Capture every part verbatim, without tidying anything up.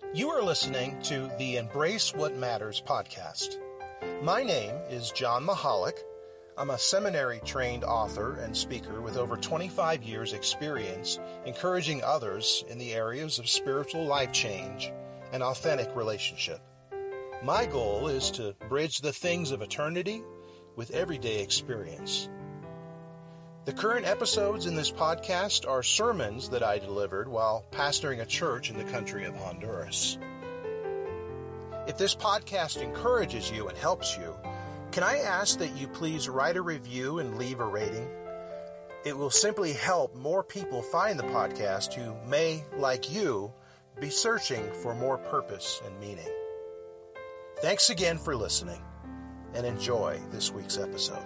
You are listening to the Embrace What Matters podcast. My name is John Mahalik. I'm a seminary-trained author and speaker with over twenty-five years' experience encouraging others in the areas of spiritual life change and authentic relationship. My goal is to bridge the things of eternity with everyday experience. The current episodes in this podcast are sermons that I delivered while pastoring a church in the country of Honduras. If this podcast encourages you and helps you, can I ask that you please write a review and leave a rating? It will simply help more people find the podcast who may, like you, be searching for more purpose and meaning. Thanks again for listening, and enjoy this week's episode.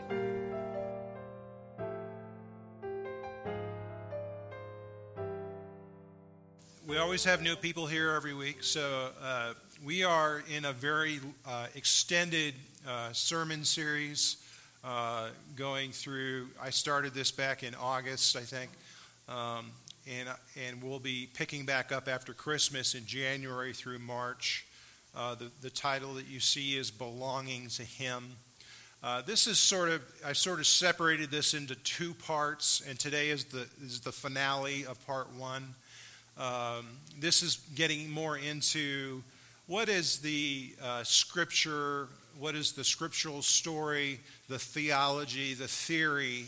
We always have new people here every week, so uh, we are in a very uh, extended uh, sermon series uh, going through. I started this back in August, I think, um, and and we'll be picking back up after Christmas in January through March. Uh, the the title that you see is "Belonging to Him." Uh, this is sort of I sort of separated this into two parts, and today is the is the finale of part one. Um, this is getting more into what is the uh, scripture, what is the scriptural story, the theology, the theory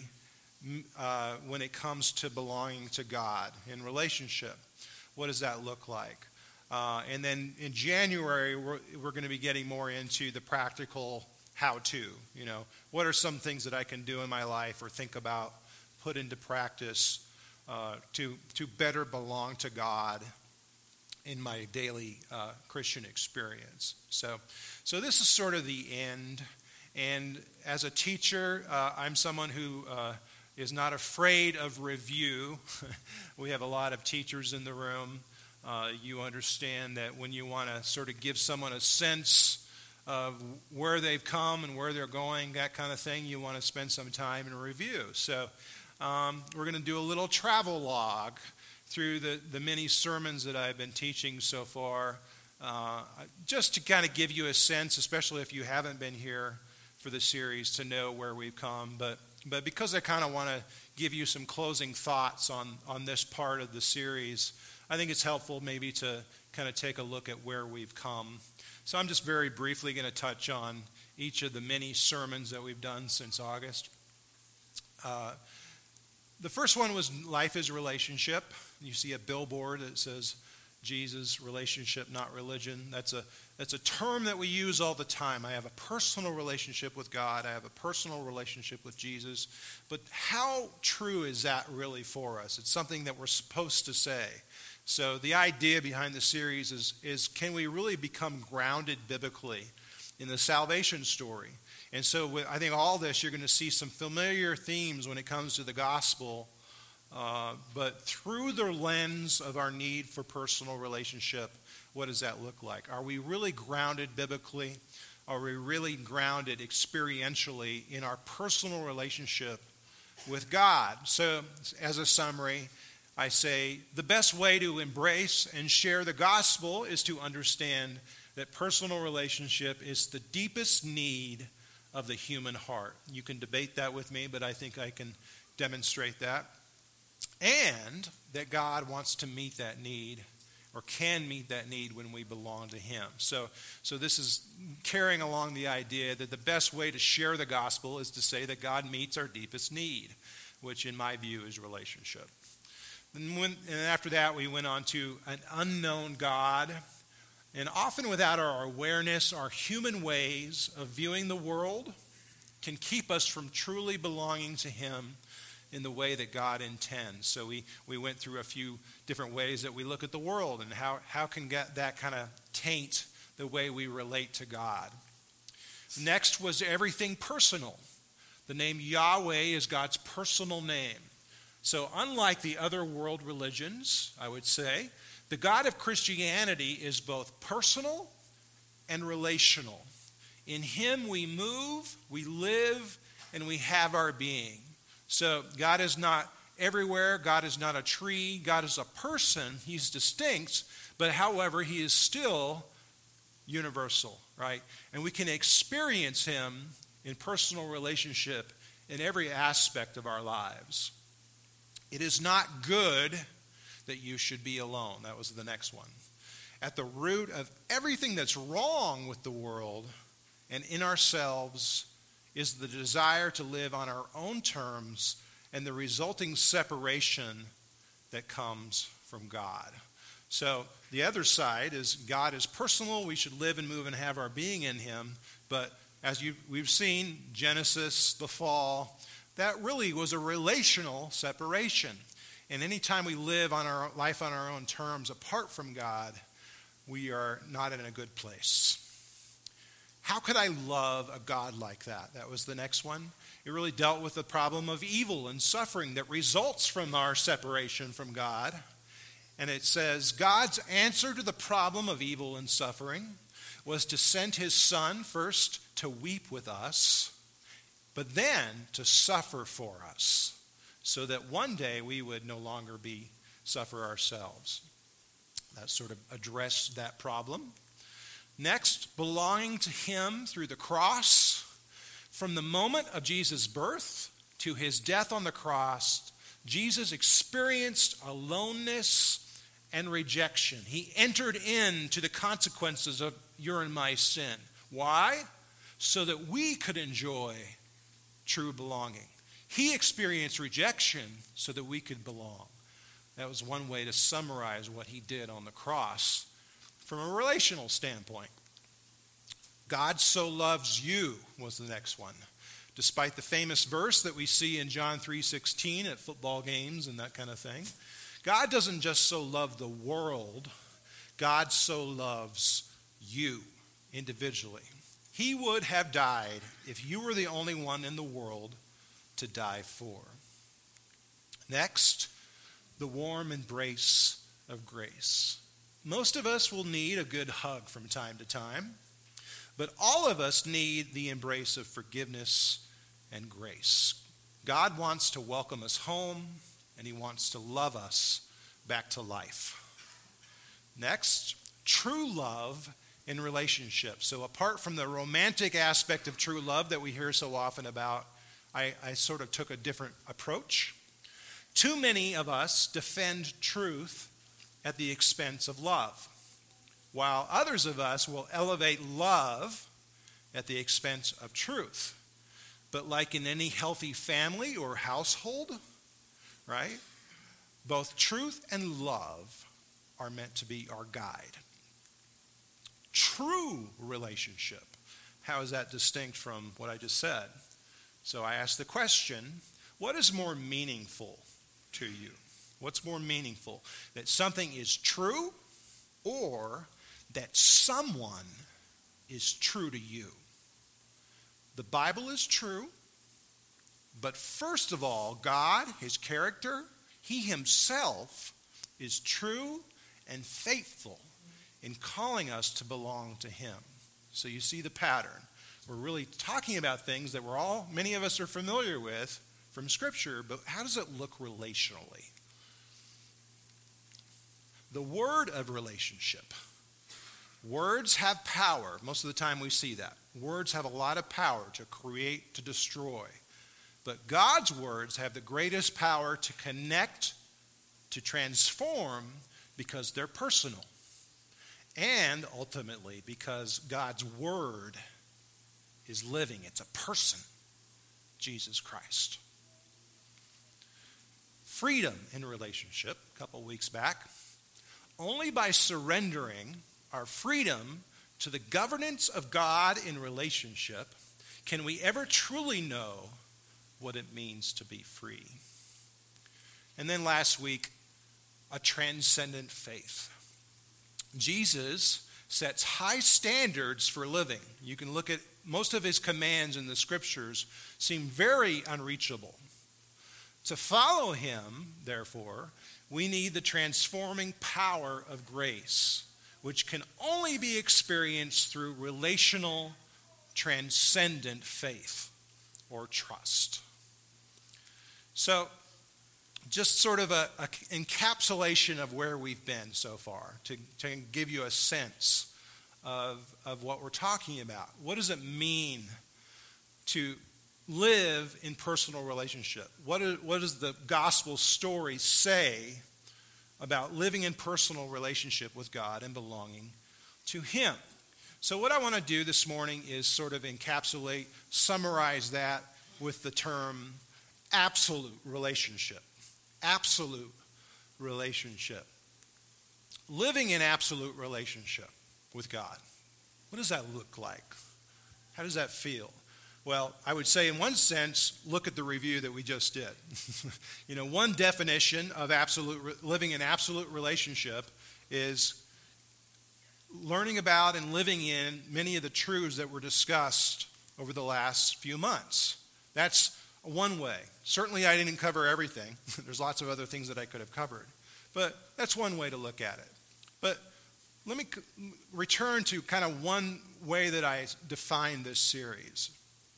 uh, when it comes to belonging to God in relationship. What does that look like? Uh, and then in January, we're, we're going to be getting more into the practical how-to. You know, what are some things that I can do in my life or think about, put into practice Uh, to to better belong to God in my daily uh, Christian experience. So, so this is sort of the end. And as a teacher, uh, I'm someone who uh, is not afraid of review. We have a lot of teachers in the room. Uh, you understand that when you want to sort of give someone a sense of where they've come and where they're going, that kind of thing, you want to spend some time in review. So. Um, we're going to do a little travel log through the, the many sermons that I've been teaching so far, uh, just to kind of give you a sense, especially if you haven't been here for the series, to know where we've come. But but because I kind of want to give you some closing thoughts on, on this part of the series, I think it's helpful maybe to kind of take a look at where we've come. So I'm just very briefly going to touch on each of the many sermons that we've done since August. Uh, The first one was Life is Relationship. You see a billboard that says Jesus, relationship, not religion. That's a that's a term that we use all the time. I have a personal relationship with God. I have a personal relationship with Jesus. But how true is that really for us? It's something that we're supposed to say. So the idea behind the series is, is can we really become grounded biblically in the salvation story? And so with, I think all this, you're going to see some familiar themes when it comes to the gospel, uh, but through the lens of our need for personal relationship, what does that look like? Are we really grounded biblically? Are we really grounded experientially in our personal relationship with God? So as a summary, I say the best way to embrace and share the gospel is to understand that personal relationship is the deepest need of the human heart. You can debate that with me, but I think I can demonstrate that. And that God wants to meet that need, or can meet that need when we belong to Him. So, so this is carrying along the idea that the best way to share the gospel is to say that God meets our deepest need, which in my view is relationship. And, when, and after that, we went on to an unknown God. And often without our awareness, our human ways of viewing the world can keep us from truly belonging to Him in the way that God intends. So we, we went through a few different ways that we look at the world and how, how can get that kind of taint the way we relate to God. Next was everything personal. The name Yahweh is God's personal name. So unlike the other world religions, I would say, the God of Christianity is both personal and relational. In Him we move, we live, and we have our being. So God is not everywhere. God is not a tree. God is a person. He's distinct, but however, he is still universal, right? And we can experience him in personal relationship in every aspect of our lives. It is not good that you should be alone. That was the next one. At the root of everything that's wrong with the world and in ourselves is the desire to live on our own terms and the resulting separation that comes from God. So the other side is God is personal. We should live and move and have our being in him. But as you, we've seen, Genesis, the fall, that really was a relational separation. And anytime we live on our life on our own terms apart from God, we are not in a good place. How could I love a God like that? That was the next one. It really dealt with the problem of evil and suffering that results from our separation from God. And it says, God's answer to the problem of evil and suffering was to send his son first to weep with us, but then to suffer for us, so that one day we would no longer be suffer ourselves. That sort of addressed that problem. Next, belonging to him through the cross. From the moment of Jesus' birth to his death on the cross, Jesus experienced aloneness and rejection. He entered into the consequences of your and my sin. Why? So that we could enjoy true belonging. He experienced rejection so that we could belong. That was one way to summarize what he did on the cross from a relational standpoint. God so loves you was the next one. Despite the famous verse that we see in John three sixteen at football games and that kind of thing, God doesn't just so love the world, God so loves you individually. He would have died if you were the only one in the world to die for. Next, the warm embrace of grace. Most of us will need a good hug from time to time, but all of us need the embrace of forgiveness and grace. God wants to welcome us home, and he wants to love us back to life. Next, true love in relationships. So apart from the romantic aspect of true love that we hear so often about, I, I sort of took a different approach. Too many of us defend truth at the expense of love, while others of us will elevate love at the expense of truth. But like in any healthy family or household, right, both truth and love are meant to be our guide. True relationship. How is that distinct from what I just said? So I asked the question, what is more meaningful to you? What's more meaningful? That something is true or that someone is true to you? The Bible is true, but first of all, God, his character, he himself is true and faithful in calling us to belong to him. So you see the pattern. We're really talking about things that we're all, many of us are familiar with from Scripture, but how does it look relationally? The word of relationship. Words have power. Most of the time we see that. Words have a lot of power to create, to destroy. But God's words have the greatest power to connect, to transform, because they're personal. And ultimately, because God's word is living. It's a person, Jesus Christ. Freedom in relationship, a couple weeks back. Only by surrendering our freedom to the governance of God in relationship can we ever truly know what it means to be free. And then last week, a transcendent faith. Jesus sets high standards for living. You can look at most of his commands in the scriptures seem very unreachable. To follow him, therefore, we need the transforming power of grace, which can only be experienced through relational, transcendent faith or trust. So, just sort of a, a encapsulation of where we've been so far, to, to give you a sense of, of what we're talking about. What does it mean to live in personal relationship? What, is, what does the gospel story say about living in personal relationship with God and belonging to Him? So what I want to do this morning is sort of encapsulate, summarize that with the term absolute relationship. Absolute relationship. Living in absolute relationship with God. What does that look like? How does that feel? Well, I would say in one sense, look at the review that we just did. You know, one definition of absolute living in absolute relationship is learning about and living in many of the truths that were discussed over the last few months. That's one way. Certainly I didn't cover everything. There's lots of other things that I could have covered. But that's one way to look at it. But let me return to kind of one way that I define this series.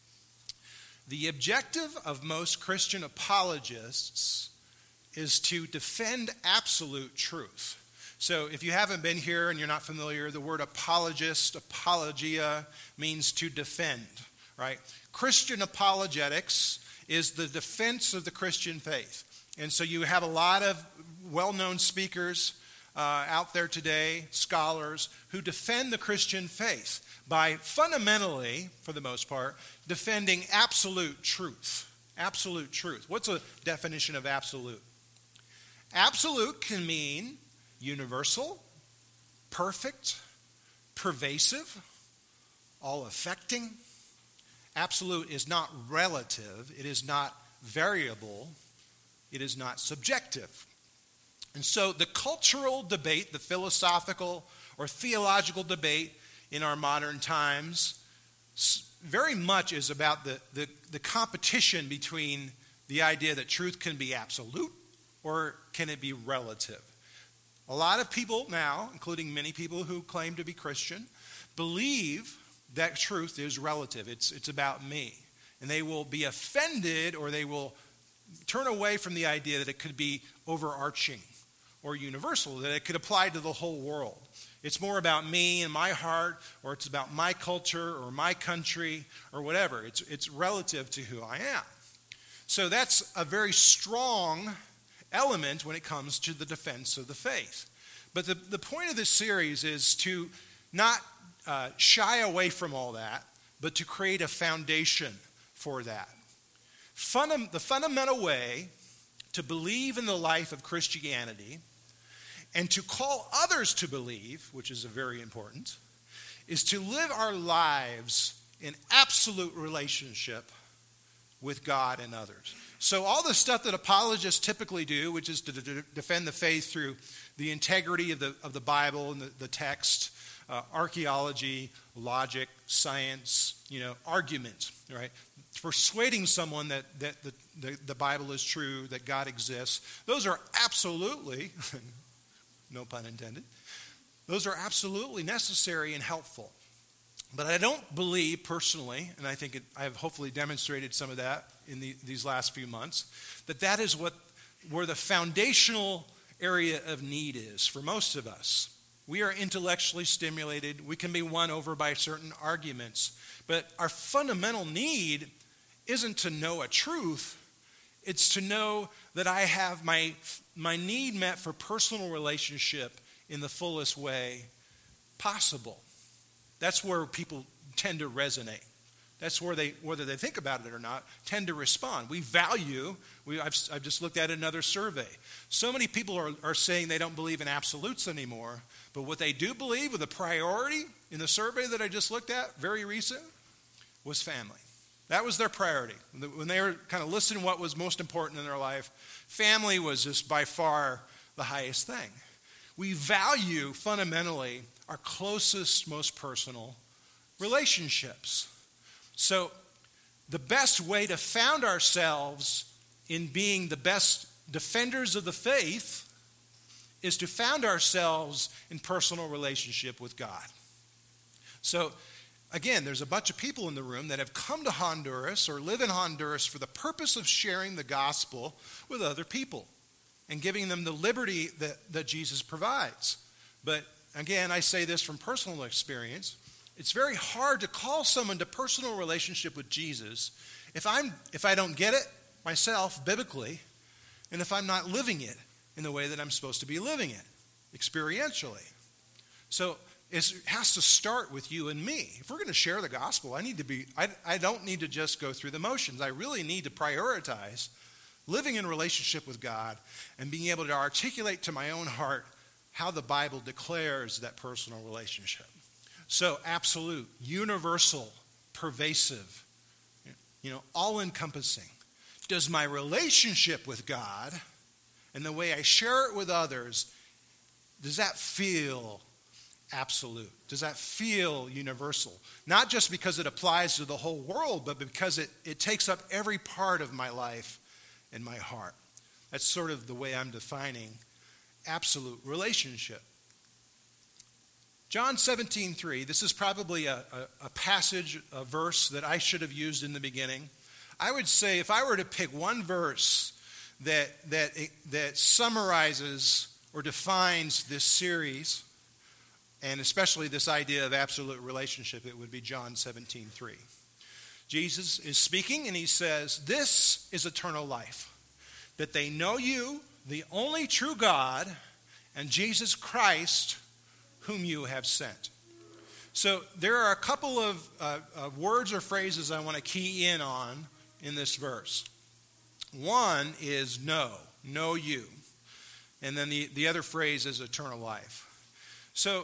The objective of most Christian apologists is to defend absolute truth. So if you haven't been here and you're not familiar, the word apologist, apologia, means to defend, right? Christian apologetics is the defense of the Christian faith. And so you have a lot of well-known speakers uh, out there today, scholars, who defend the Christian faith by fundamentally, for the most part, defending absolute truth. Absolute truth. What's a definition of absolute? Absolute can mean universal, perfect, pervasive, all-affecting. Absolute is not relative. It is not variable. It is not subjective. And so the cultural debate, the philosophical or theological debate in our modern times very much is about the, the, the competition between the idea that truth can be absolute or can it be relative. A lot of people now, including many people who claim to be Christian, believe that truth is relative. It's, it's about me. And they will be offended or they will turn away from the idea that it could be overarching or universal, that it could apply to the whole world. It's more about me and my heart, or it's about my culture or my country or whatever. It's, it's relative to who I am. So that's a very strong element when it comes to the defense of the faith. But the, the point of this series is to not uh, shy away from all that, but to create a foundation for that. Fundam- the fundamental way to believe in the life of Christianity and to call others to believe, which is very important, is to live our lives in absolute relationship with God and others. So all the stuff that apologists typically do, which is to d- defend the faith through the integrity of the, of the Bible and the, the text, uh, archaeology, logic, science, you know, argument, right? Persuading someone that, that the, the, the Bible is true, that God exists. Those are absolutely, no pun intended, those are absolutely necessary and helpful. But I don't believe personally, and I think it, I have hopefully demonstrated some of that in the, these last few months, that that is what where the foundational area of need is for most of us. We are intellectually stimulated. We can be won over by certain arguments. But our fundamental need isn't to know a truth. It's to know that I have my, my need met for personal relationship in the fullest way possible. That's where people tend to resonate. That's where they, whether they think about it or not, tend to respond. We value, we, I've, I've just looked at another survey. So many people are, are saying they don't believe in absolutes anymore, but what they do believe with a priority in the survey that I just looked at, very recent, was family. That was their priority. When they were kind of listening to what was most important in their life, family was just by far the highest thing. We value fundamentally our closest, most personal relationships. So the best way to found ourselves in being the best defenders of the faith is to found ourselves in personal relationship with God. So again, there's a bunch of people in the room that have come to Honduras or live in Honduras for the purpose of sharing the gospel with other people. and giving them the liberty that, that Jesus provides. But again, I say this from personal experience. It's very hard to call someone to personal relationship with Jesus if I'm if I don't get it myself biblically, and if I'm not living it in the way that I'm supposed to be living it, experientially. So it has to start with you and me. If we're going to share the gospel, I need to be, I, I don't need to just go through the motions. I really need to prioritize living in relationship with God and being able to articulate to my own heart how the Bible declares that personal relationship. So absolute, universal, pervasive, you know, all-encompassing. Does my relationship with God and the way I share it with others, does that feel absolute? Does that feel universal? Not just because it applies to the whole world, but because it, it takes up every part of my life and my heart. That's sort of the way I'm defining absolute relationship. John seventeen three, this is probably a, a, a passage, a verse that I should have used in the beginning. I would say if I were to pick one verse that that that summarizes or defines this series, and especially this idea of absolute relationship, it would be John seventeen three. Jesus is speaking and he says, "This is eternal life, that they know you, the only true God, and Jesus Christ, whom you have sent." So there are a couple of uh, uh, words or phrases I want to key in on in this verse. One is know, know you. And then the, the other phrase is eternal life. So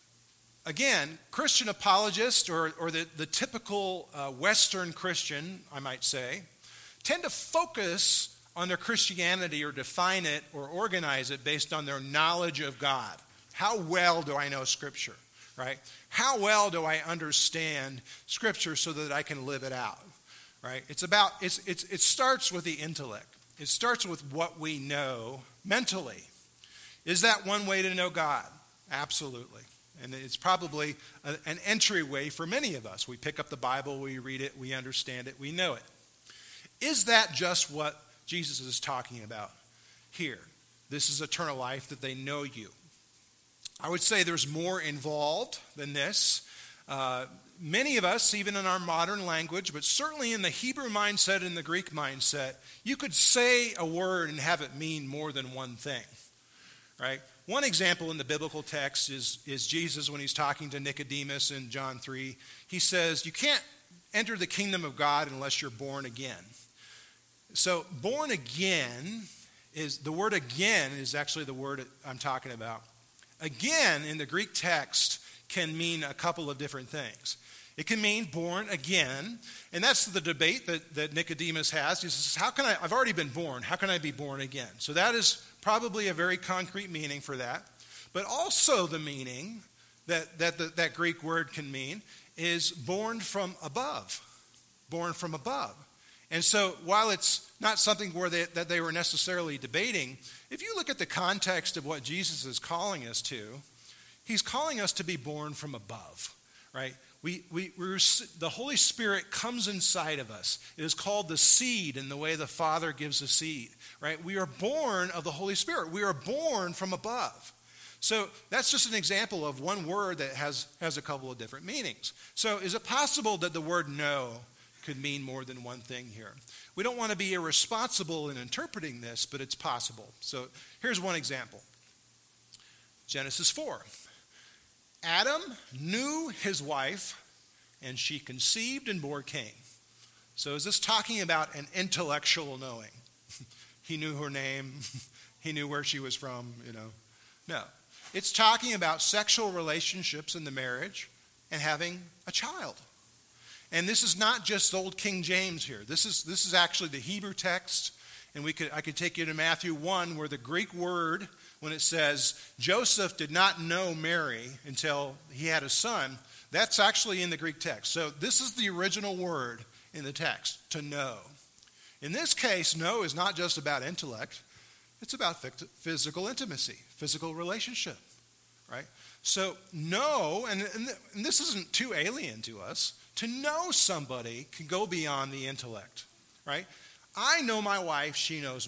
again, Christian apologists, or, or the, the typical uh, Western Christian, I might say, tend to focus on their Christianity or define it or organize it based on their knowledge of God. How well do I know Scripture, right? How well do I understand Scripture so that I can live it out, right? It's about, it's, it's, it starts with the intellect. It starts with what we know mentally. Is that one way to know God? Absolutely. And it's probably a, an entryway for many of us. We pick up the Bible, we read it, we understand it, we know it. Is that just what Jesus is talking about here? This is eternal life, that they know you. I would say there's more involved than this. Uh, many of us, even in our modern language, but certainly in the Hebrew mindset and the Greek mindset, you could say a word and have it mean more than one thing, right? One example in the biblical text is, is Jesus when he's talking to Nicodemus in John three. He says, you can't enter the kingdom of God unless you're born again. So born again is, the word again is actually the word I'm talking about. Again, in the Greek text, can mean a couple of different things. It can mean born again, and that's the debate that, that Nicodemus has. He says, how can I, I've already been born, how can I be born again? So that is probably a very concrete meaning for that. But also the meaning that, that the, that Greek word can mean is born from above. Born from above. And so while it's not something where they, that they were necessarily debating, if you look at the context of what Jesus is calling us to, he's calling us to be born from above, right? We, we, we're, the Holy Spirit comes inside of us. It is called the seed in the way the Father gives a seed, right? We are born of the Holy Spirit. We are born from above. So that's just an example of one word that has, has a couple of different meanings. So is it possible that the word know could mean more than one thing here? We don't want to be irresponsible in interpreting this, but it's possible. So here's one example. Genesis four. Adam knew his wife, and she conceived and bore Cain. So is this talking about an intellectual knowing? He knew her name. He knew where she was from, you know. No. It's talking about sexual relationships in the marriage and having a child. And this is not just old King James here. This is this is actually the Hebrew text. And we could I could take you to Matthew one, where the Greek word, when it says Joseph did not know Mary until he had a son, that's actually in the Greek text. So this is the original word in the text, to know. In this case, know is not just about intellect. It's about physical intimacy, physical relationship, right? So know, and, and this isn't too alien to us, to know somebody can go beyond the intellect, right? I know my wife, she knows me.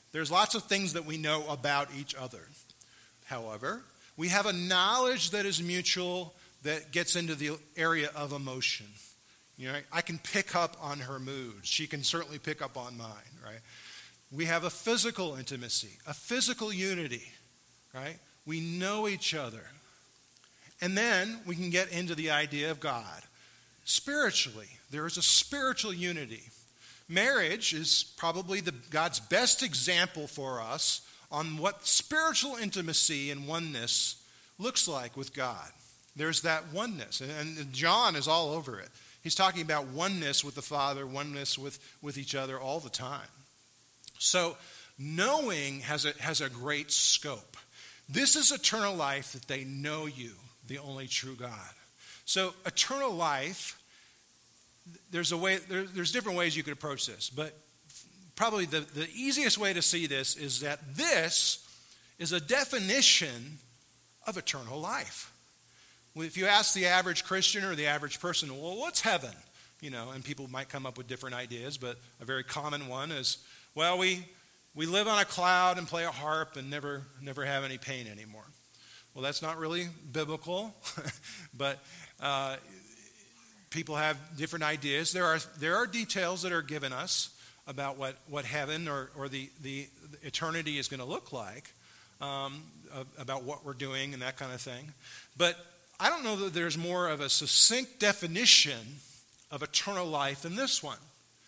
There's lots of things that we know about each other. However, we have a knowledge that is mutual that gets into the area of emotion. You know, I can pick up on her moods. She can certainly pick up on mine, right? We have a physical intimacy, a physical unity, right? We know each other. And then we can get into the idea of God. Spiritually, there is a spiritual unity. Marriage is probably the, God's best example for us on what spiritual intimacy and oneness looks like with God. There's that oneness, and John is all over it. He's talking about oneness with the Father, oneness with, with each other all the time. So knowing has a, has a great scope. This is eternal life, that they know you, the only true God. So eternal life, there's a way. There, there's different ways you could approach this, but probably the, the easiest way to see this is that this is a definition of eternal life. If you ask the average Christian or the average person, well, what's heaven? You know, and people might come up with different ideas, but a very common one is, well, we we live on a cloud and play a harp and never never have any pain anymore. Well, that's not really biblical, but uh, people have different ideas. There are there are details that are given us about what, what heaven or, or the, the eternity is going to look like, um, about what we're doing and that kind of thing. But I don't know that there's more of a succinct definition of eternal life than this one.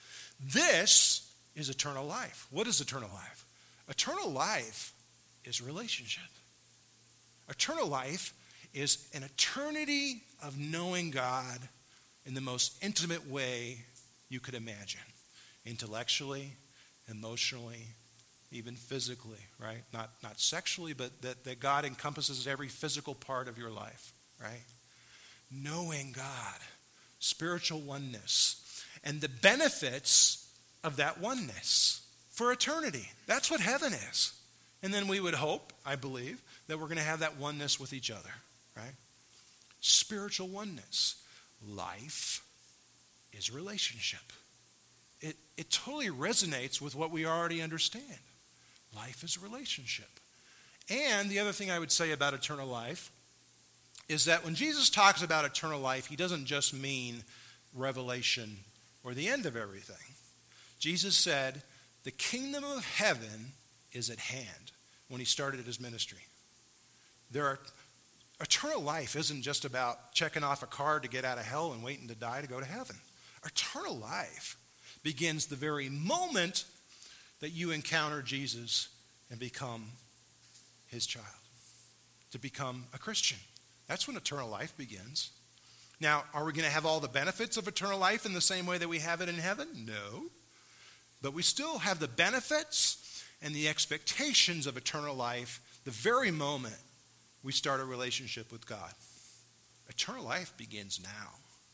This is eternal life. What is eternal life? Eternal life is relationship. Eternal life is an eternity of knowing God in the most intimate way you could imagine. Intellectually, emotionally, even physically, right? Not, not sexually, but that, that God encompasses every physical part of your life, right? Knowing God, spiritual oneness, and the benefits of that oneness for eternity. That's what heaven is. And then we would hope, I believe, that we're going to have that oneness with each other, right? Spiritual oneness. Life is relationship. It, it totally resonates with what we already understand. Life is a relationship. And the other thing I would say about eternal life is that when Jesus talks about eternal life, he doesn't just mean revelation or the end of everything. Jesus said, the kingdom of heaven is at hand when he started his ministry. There are, eternal life isn't just about checking off a card to get out of hell and waiting to die to go to heaven. Eternal life begins the very moment that you encounter Jesus and become his child, to become a Christian. That's when eternal life begins. Now, are we going to have all the benefits of eternal life in the same way that we have it in heaven? No. But we still have the benefits and the expectations of eternal life the very moment we start a relationship with God. Eternal life begins now.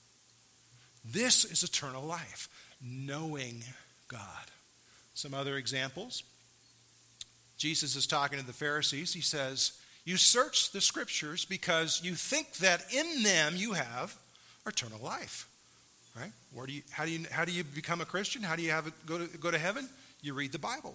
This is eternal life, knowing God. Some other examples. Jesus is talking to the Pharisees. He says, you search the scriptures because you think that in them you have eternal life. Right? Where do you, how do you, how do you become a Christian? How do you have it, go to, go to heaven? You read the Bible.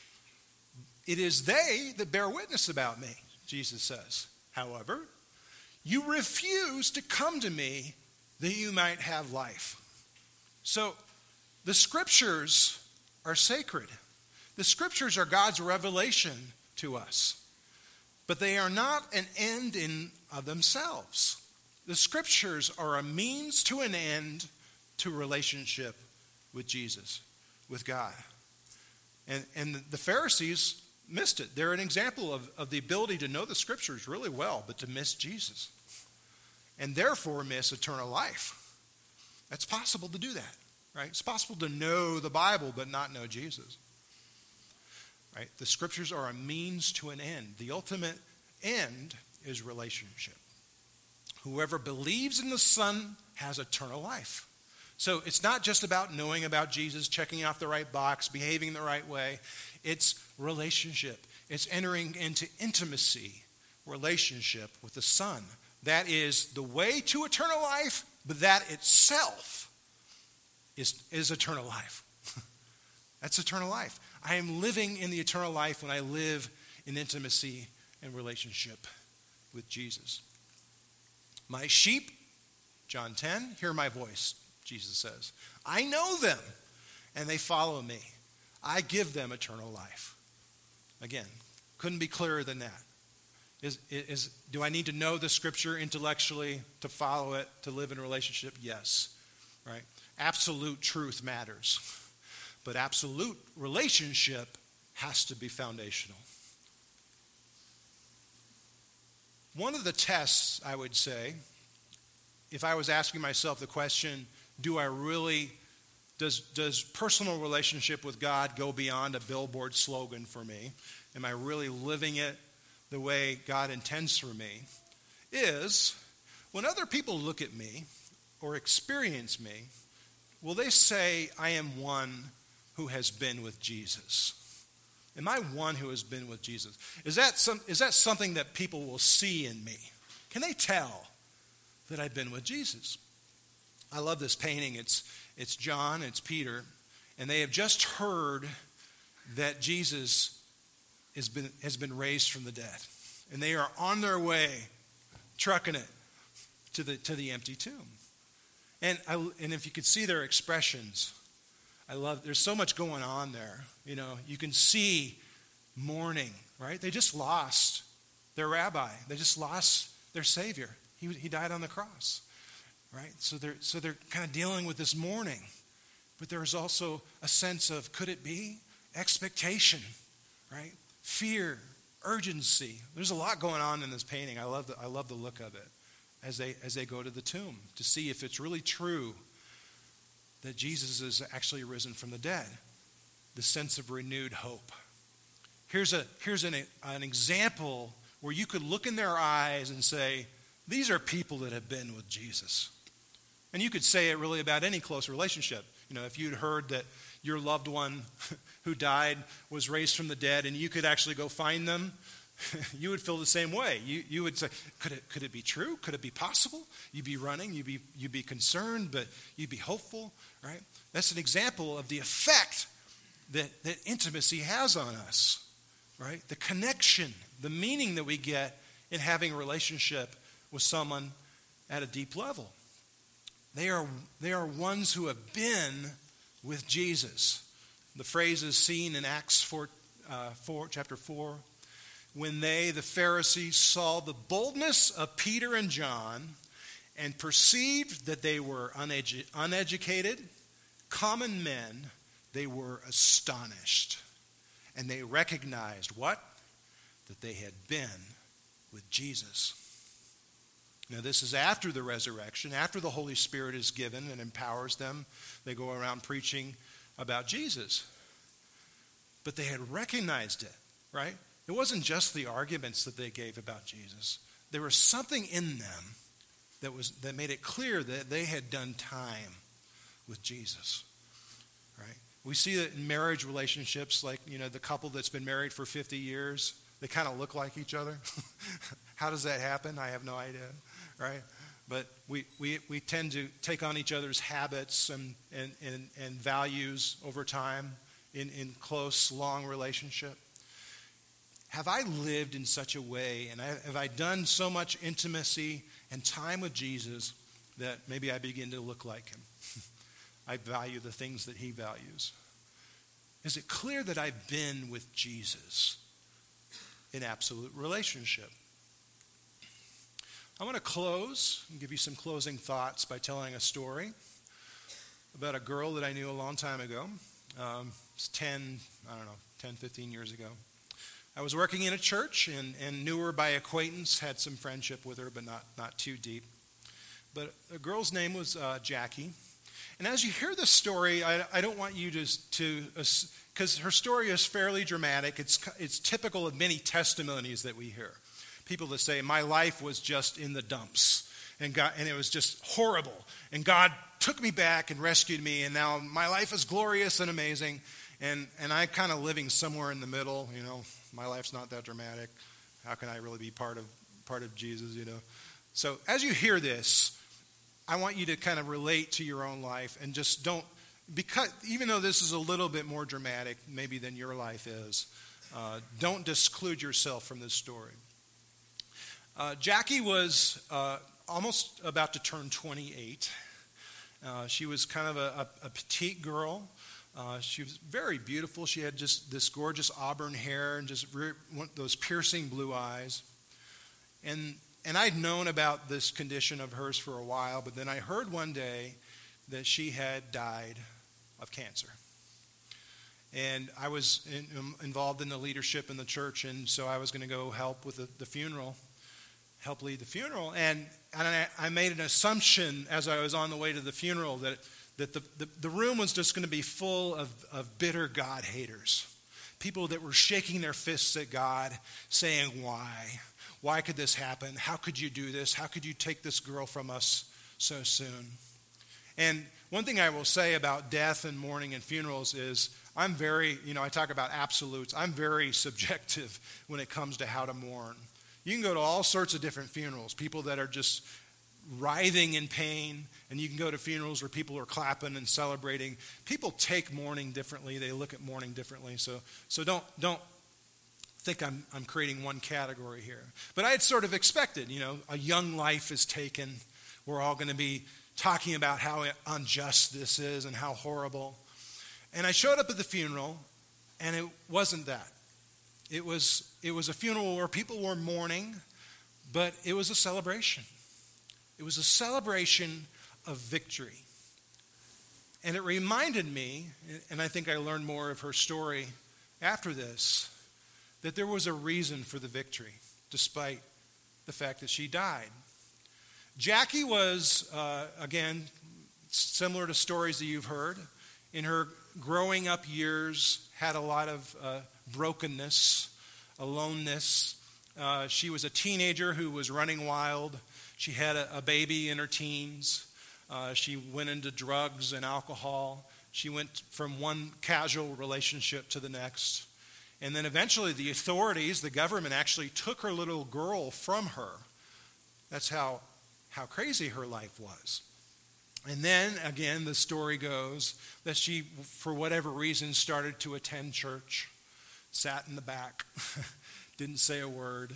It is they that bear witness about me, Jesus says. However, you refuse to come to me that you might have life. So the scriptures are sacred. The scriptures are God's revelation to us. But they are not an end in of themselves. The scriptures are a means to an end to relationship with Jesus, with God. And, and the Pharisees missed it. They're an example of, of the ability to know the scriptures really well, but to miss Jesus. And therefore miss eternal life. It's possible to do that, right? It's possible to know the Bible but not know Jesus. Right? The scriptures are a means to an end. The ultimate end is relationship. Whoever believes in the Son has eternal life. So it's not just about knowing about Jesus, checking off the right box, behaving the right way. It's relationship. It's entering into intimacy, relationship with the Son. That is the way to eternal life, but that itself is, is eternal life. That's eternal life. I am living in the eternal life when I live in intimacy and relationship with Jesus. My sheep, John ten, hear my voice, Jesus says. I know them, and they follow me. I give them eternal life. Again, couldn't be clearer than that. Is, is, do I need to know the scripture intellectually to follow it, to live in a relationship? Yes. Right? Absolute truth matters. But absolute relationship has to be foundational. One of the tests, I would say, if I was asking myself the question, do I really, does, does personal relationship with God go beyond a billboard slogan for me? Am I really living it the way God intends for me? Is when other people look at me or experience me, will they say, I am one who has been with Jesus? Am I one who has been with Jesus? Is that some, is that something that people will see in me? Can they tell that I've been with Jesus? I love this painting. It's, it's John, it's Peter, and they have just heard that Jesus has been, has been raised from the dead. And they are on their way, trucking it to the, to the empty tomb. And, I, and if you could see their expressions, I love, there's so much going on there. You know, you can see mourning, right? They just lost their rabbi. They just lost their Savior. He, he died on the cross, right? So they're, so they're kind of dealing with this mourning. But there's also a sense of, could it be? Expectation, right? Fear, urgency. There's a lot going on in this painting. I love the, I love the look of it as they, as they go to the tomb to see if it's really true that Jesus is actually risen from the dead. The sense of renewed hope. Here's, a, here's an, an example where you could look in their eyes and say, these are people that have been with Jesus. And you could say it really about any close relationship. You know, if you'd heard that your loved one who died was raised from the dead and you could actually go find them, you would feel the same way. You, you would say, could it, could it be true? Could it be possible? You'd be running, you'd be, you'd be concerned, but you'd be hopeful, right? That's an example of the effect that, that intimacy has on us, right? The connection, the meaning that we get in having a relationship with someone at a deep level. They are, they are ones who have been with Jesus. The phrase is seen in Acts four, uh, four, chapter four. When they, the Pharisees, saw the boldness of Peter and John and perceived that they were unedu- uneducated, common men, they were astonished. And they recognized what? That they had been with Jesus. Now, this is after the resurrection, after the Holy Spirit is given and empowers them. They go around preaching about Jesus. But they had recognized it, right? It wasn't just the arguments that they gave about Jesus. There was something in them that was that made it clear that they had done time with Jesus, right? We see that in marriage relationships, like, you know, the couple that's been married for fifty years, they kind of look like each other. How does that happen? I have no idea, right? But we, we, we tend to take on each other's habits and, and, and, and values over time in, in close, long relationship. Have I lived in such a way, and I, have I done so much intimacy and time with Jesus that maybe I begin to look like him? I value the things that he values. Is it clear that I've been with Jesus in absolute relationship? I want to close and give you some closing thoughts by telling a story about a girl that I knew a long time ago. Um, it's ten, I don't know, ten, fifteen years ago. I was working in a church and, and knew her by acquaintance, had some friendship with her, but not, not too deep. But the girl's name was uh, Jackie. And as you hear this story, I, I don't want you to, to because her story is fairly dramatic. It's, it's typical of many testimonies that we hear. People that say, my life was just in the dumps, and, God, and it was just horrible. And God took me back and rescued me, and now my life is glorious and amazing. And, and I'm kind of living somewhere in the middle, you know. My life's not that dramatic. How can I really be part of part of Jesus, you know? So as you hear this, I want you to kind of relate to your own life and just don't, because even though this is a little bit more dramatic maybe than your life is, uh, don't disclude yourself from this story. Uh, Jackie was uh, almost about to turn twenty-eight. Uh, she was kind of a, a, a petite girl. Uh, she was very beautiful. She had just this gorgeous auburn hair and just re- those piercing blue eyes. And and I'd known about this condition of hers for a while, but then I heard one day that she had died of cancer. And I was in, um, involved in the leadership in the church, and so I was going to go help with the, the funeral, help lead the funeral. And, and I, I made an assumption as I was on the way to the funeral that, that the, the, the room was just going to be full of, of bitter God haters, people that were shaking their fists at God, saying, why? Why could this happen? How could you do this? How could you take this girl from us so soon? And one thing I will say about death and mourning and funerals is I'm very, you know, I talk about absolutes. I'm very subjective when it comes to how to mourn. You can go to all sorts of different funerals, people that are just writhing in pain, and you can go to funerals where people are clapping and celebrating. People take mourning differently. They look at mourning differently. So, so don't don't think I'm I'm creating one category here. But I had sort of expected, you know, a young life is taken. We're all going to be talking about how unjust this is and how horrible. And I showed up at the funeral, and it wasn't that. It was it was a funeral where people were mourning, but it was a celebration. It was a celebration of victory. And it reminded me, and I think I learned more of her story after this, that there was a reason for the victory, despite the fact that she died. Jackie was, uh, again, similar to stories that you've heard, in her growing up years, had a lot of uh, brokenness, aloneness. Uh, she was a teenager who was running wild. She had a, a baby in her teens. Uh, she went into drugs and alcohol. She went from one casual relationship to the next. And then eventually the authorities, the government, actually took her little girl from her. That's how, how crazy her life was. And then, again, the story goes that she, for whatever reason, started to attend church, sat in the back, didn't say a word.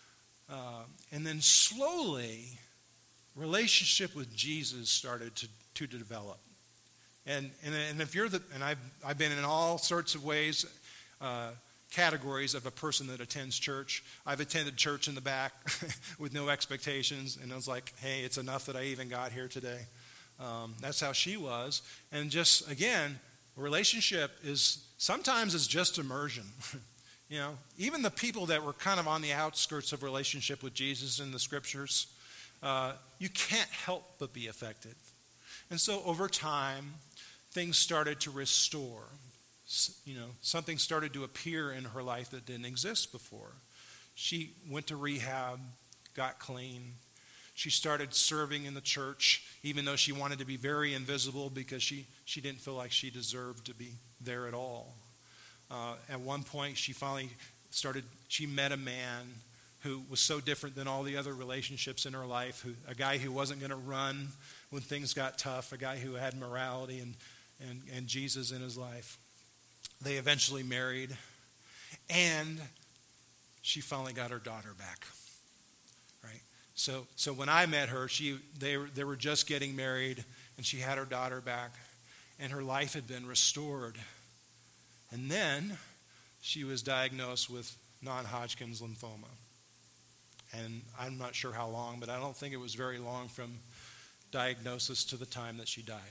Uh, and then slowly, relationship with Jesus started to, to develop. And, and and if you're the, and I've, I've been in all sorts of ways, uh, categories of a person that attends church. I've attended church in the back with no expectations, and I was like, hey, it's enough that I even got here today. Um, that's how she was. And just, again, a relationship is, sometimes it's just immersion. You know, even the people that were kind of on the outskirts of relationship with Jesus in the scriptures, uh, you can't help but be affected. And so over time, things started to restore. You know, something started to appear in her life that didn't exist before. She went to rehab, got clean. She started serving in the church, even though she wanted to be very invisible because she, she didn't feel like she deserved to be there at all. Uh, at one point, she finally started, she met a man who was so different than all the other relationships in her life, who, a guy who wasn't going to run when things got tough, a guy who had morality and, and, and Jesus in his life. They eventually married, and she finally got her daughter back. Right? So, so when I met her, she they they were just getting married, and she had her daughter back, and her life had been restored. And then she was diagnosed with non-Hodgkin's lymphoma, and I'm not sure how long, but I don't think it was very long from diagnosis to the time that she died.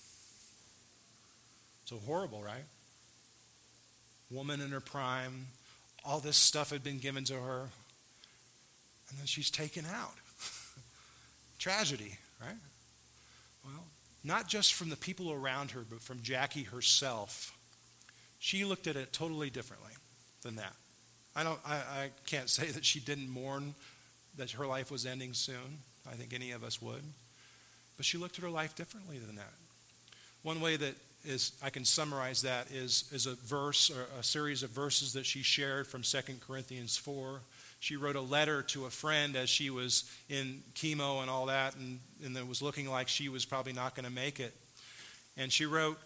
So horrible, right? Woman in her prime, all this stuff had been given to her, and then she's taken out. Tragedy, right? Well, not just from the people around her, but from Jackie herself. She looked at it totally differently than that. I don't. I, I can't say that she didn't mourn that her life was ending soon. I think any of us would. But she looked at her life differently than that. One way that is I can summarize that is, is a verse or a series of verses that she shared from Second Corinthians four. She wrote a letter to a friend as she was in chemo and all that, and, and it was looking like she was probably not going to make it. And she wrote,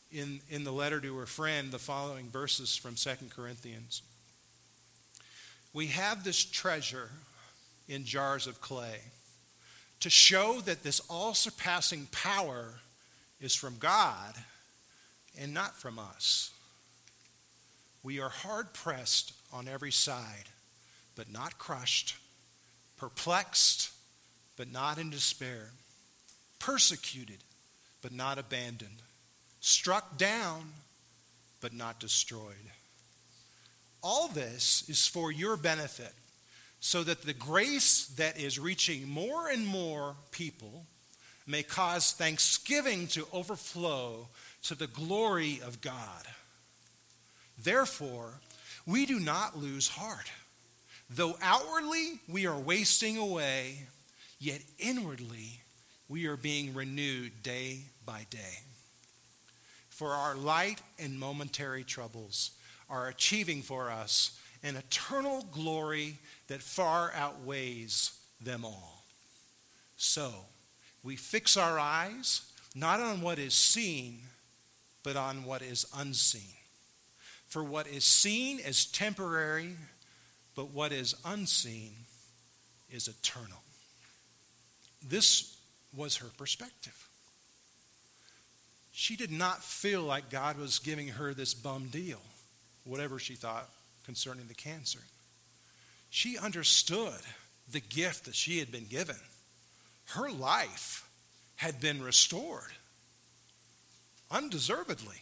in, in the letter to her friend the following verses from Second Corinthians. We have this treasure in jars of clay to show that this all-surpassing power is from God and not from us. We are hard-pressed on every side, but not crushed, perplexed, but not in despair, persecuted, but not abandoned, struck down, but not destroyed. All this is for your benefit, so that the grace that is reaching more and more people may cause thanksgiving to overflow to the glory of God. Therefore, we do not lose heart. Though outwardly we are wasting away, yet inwardly we are being renewed day by day. For our light and momentary troubles are achieving for us an eternal glory that far outweighs them all. So, we fix our eyes not on what is seen, but on what is unseen. For what is seen is temporary, but what is unseen is eternal. This was her perspective. She did not feel like God was giving her this bum deal, whatever she thought concerning the cancer. She understood the gift that she had been given. Her life had been restored undeservedly.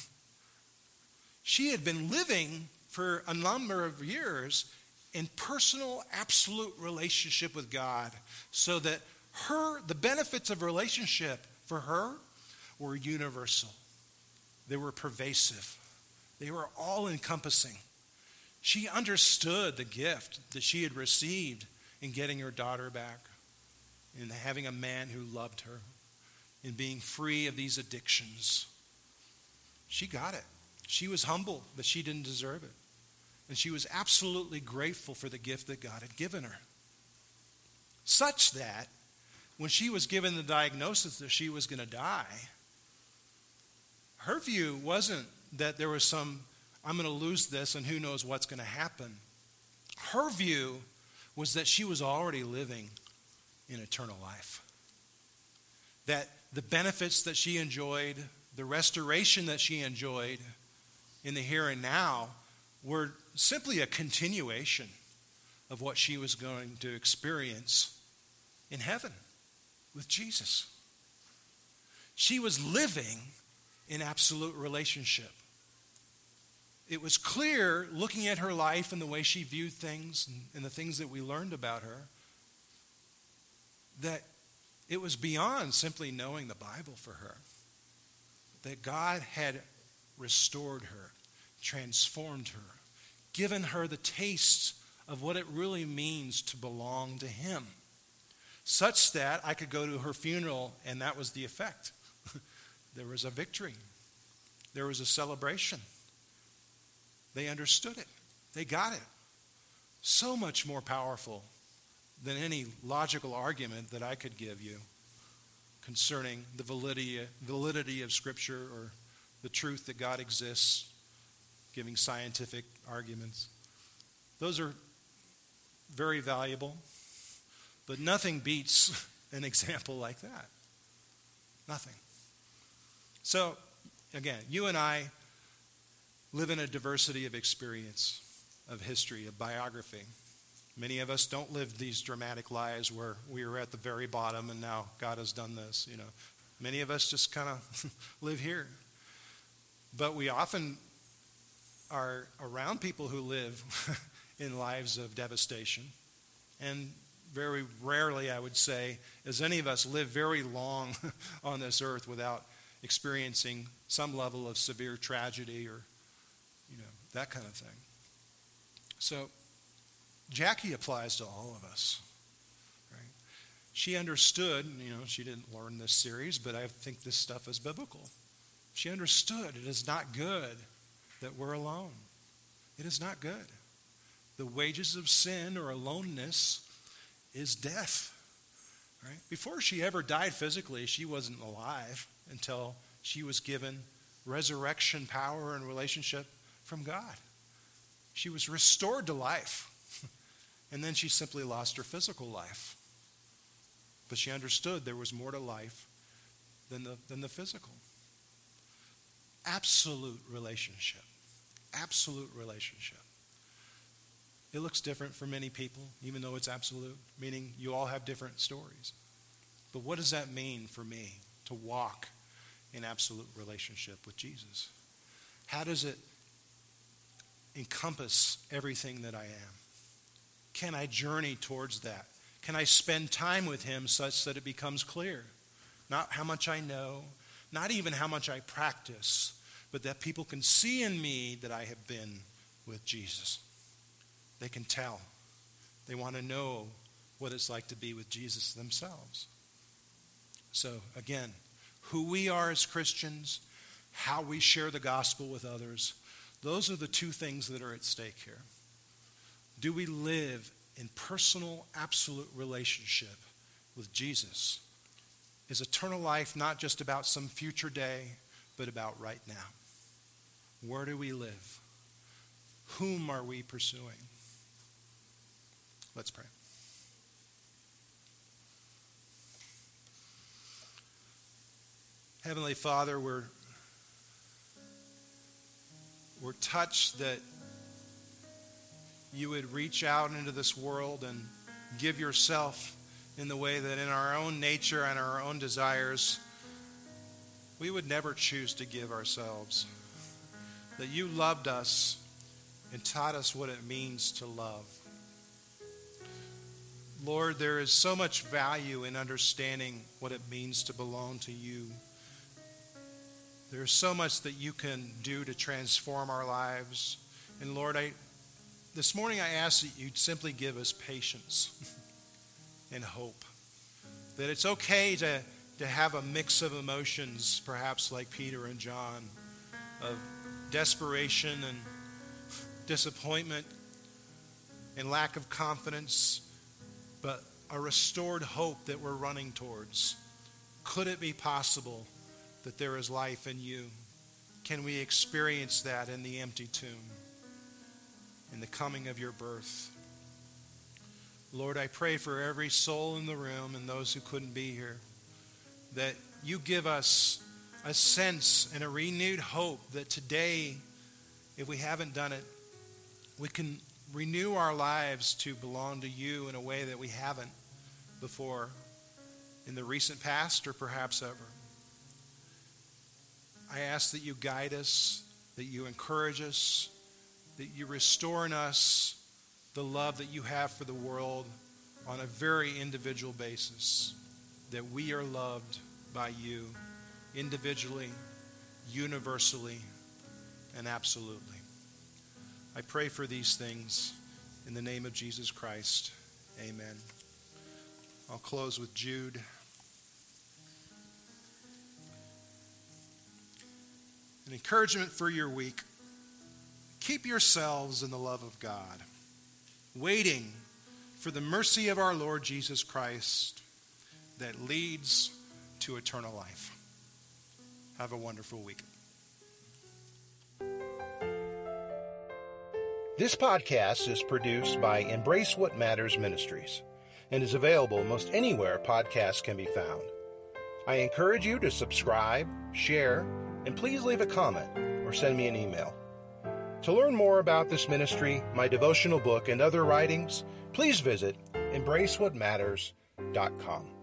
She had been living for a number of years in personal, absolute relationship with God, so that her, the benefits of relationship for her were universal. They were pervasive. They were all-encompassing. She understood the gift that she had received in getting her daughter back, in having a man who loved her, in being free of these addictions. She got it. She was humble, but she didn't deserve it. And she was absolutely grateful for the gift that God had given her. Such that when she was given the diagnosis that she was going to die, her view wasn't that there was some, I'm going to lose this and who knows what's going to happen. Her view was that she was already living in eternal life. That the benefits that she enjoyed, the restoration that she enjoyed in the here and now were simply a continuation of what she was going to experience in heaven with Jesus. She was living in absolute relationship. It was clear, looking at her life and the way she viewed things and, and the things that we learned about her, that it was beyond simply knowing the Bible for her. That God had restored her, transformed her, given her the taste of what it really means to belong to Him, such that I could go to her funeral and that was the effect. There was a victory. There was a celebration. They understood it. They got it. So much more powerful than any logical argument that I could give you concerning the validity, validity of Scripture or the truth that God exists, giving scientific arguments. Those are very valuable, but nothing beats an example like that. Nothing. So, again, you and I live in a diversity of experience, of history, of biography. Many of us don't live these dramatic lives where we were at the very bottom and now God has done this, you know. Many of us just kind of live here. But we often are around people who live in lives of devastation. And very rarely, I would say, as any of us live very long on this earth without experiencing some level of severe tragedy or, you know, that kind of thing. So Jackie applies to all of us. Right? She understood, you know, she didn't learn this series, but I think this stuff is biblical. She understood it is not good that we're alone. It is not good. The wages of sin or aloneness is death. Right? Before she ever died physically, she wasn't alive until she was given resurrection power and relationship from God. She was restored to life. And then she simply lost her physical life. But she understood there was more to life than the, than the physical. Absolute relationship. Absolute relationship. It looks different for many people, even though it's absolute, meaning you all have different stories. But what does that mean for me to walk in absolute relationship with Jesus? How does it encompass everything that I am? Can I journey towards that? Can I spend time with him such that it becomes clear? Not how much I know, not even how much I practice, but that people can see in me that I have been with Jesus. They can tell. They want to know what it's like to be with Jesus themselves. So again, who we are as Christians, how we share the gospel with others, those are the two things that are at stake here. Do we live in personal, absolute relationship with Jesus? Is eternal life not just about some future day, but about right now? Where do we live? Whom are we pursuing? Let's pray. Heavenly Father, we're, we're touched that you would reach out into this world and give yourself in the way that in our own nature and our own desires, we would never choose to give ourselves. That you loved us and taught us what it means to love. Lord, there is so much value in understanding what it means to belong to you. There is so much that you can do to transform our lives. And Lord, I this morning I ask that you'd simply give us patience and hope. That it's okay to, to have a mix of emotions, perhaps like Peter and John, of desperation and disappointment and lack of confidence, but a restored hope that we're running towards. Could it be possible that there is life in you? Can we experience that in the empty tomb, in the coming of your birth? Lord, I pray for every soul in the room and those who couldn't be here, that you give us a sense and a renewed hope that today, if we haven't done it, we can renew our lives to belong to you in a way that we haven't before in the recent past or perhaps ever. I ask that you guide us, that you encourage us, that you restore in us the love that you have for the world on a very individual basis, that we are loved by you individually, universally, and absolutely. I pray for these things in the name of Jesus Christ. Amen. I'll close with Jude. An encouragement for your week. Keep yourselves in the love of God, waiting for the mercy of our Lord Jesus Christ that leads to eternal life. Have a wonderful week. This podcast is produced by Embrace What Matters Ministries and is available most anywhere podcasts can be found. I encourage you to subscribe, share, and please leave a comment or send me an email. To learn more about this ministry, my devotional book, and other writings, please visit embrace what matters dot com.